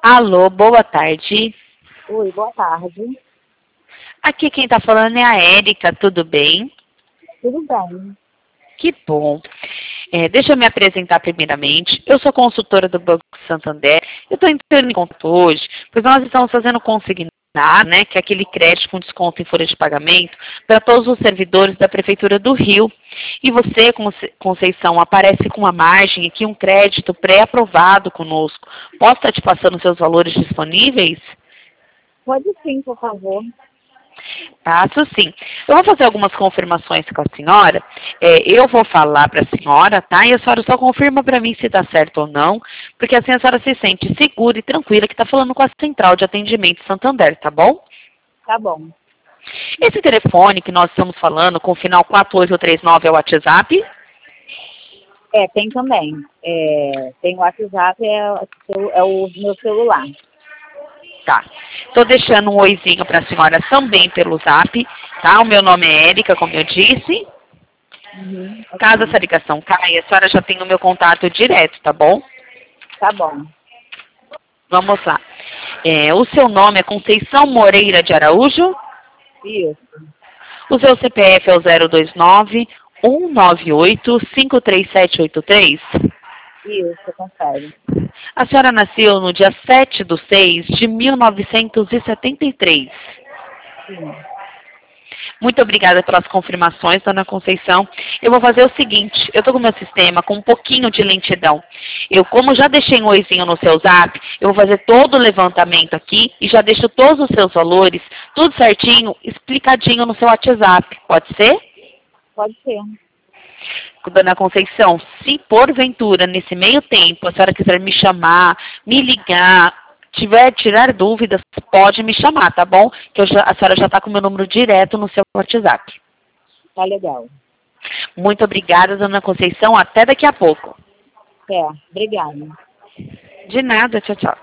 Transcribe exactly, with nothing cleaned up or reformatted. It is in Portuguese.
Alô, boa tarde. Oi, boa tarde. Aqui quem está falando é a Érica, tudo bem? Tudo bem. Que bom. É, deixa eu me apresentar primeiramente. Eu sou consultora do Banco Santander. Eu estou entrando em contato hoje, pois nós estamos fazendo consignar, né, que é aquele crédito com desconto em folha de pagamento para todos os servidores da Prefeitura do Rio. E você, Conceição, aparece com uma margem aqui, um crédito pré-aprovado conosco. Posso estar te passando os seus valores disponíveis? Pode sim, por favor. Passo sim. Eu vou fazer algumas confirmações com a senhora. É, eu vou falar para a senhora, tá? E a senhora só confirma para mim se está certo ou não, porque assim a senhora se sente segura e tranquila que está falando com a Central de Atendimento Santander, tá bom? Tá bom. Esse telefone que nós estamos falando, com o final quatro oito três nove, é o WhatsApp? É, tem também. É, tem o WhatsApp, é, o- é o meu celular. Tá. Estou deixando um oizinho para a senhora também pelo Zap, tá? O meu nome é Érica, como eu disse. Uhum, Caso ok. essa ligação caia, a senhora já tem o meu contato direto, tá bom? Tá bom. Vamos lá. É, o seu nome é Conceição Moreira de Araújo. Isso. O seu C P F é o zero dois nove, um nove oito, cinco três sete oito três. Isso, confere. A senhora nasceu no dia sete de seis de mil novecentos e setenta e três. Sim. Muito obrigada pelas confirmações, dona Conceição. Eu vou fazer o seguinte, eu estou com o meu sistema com um pouquinho de lentidão. Eu, como já deixei um oizinho no seu zap, eu vou fazer todo o levantamento aqui e já deixo todos os seus valores, tudo certinho, explicadinho no seu WhatsApp. Pode ser? Pode ser. Dona Conceição, se porventura, nesse meio tempo, a senhora quiser me chamar, me ligar, tiver tirar dúvidas, pode me chamar, tá bom? Que eu já, a senhora já está com o meu número direto no seu WhatsApp. Tá legal. Muito obrigada, dona Conceição. Até daqui a pouco. É, obrigada. De nada. Tchau, tchau.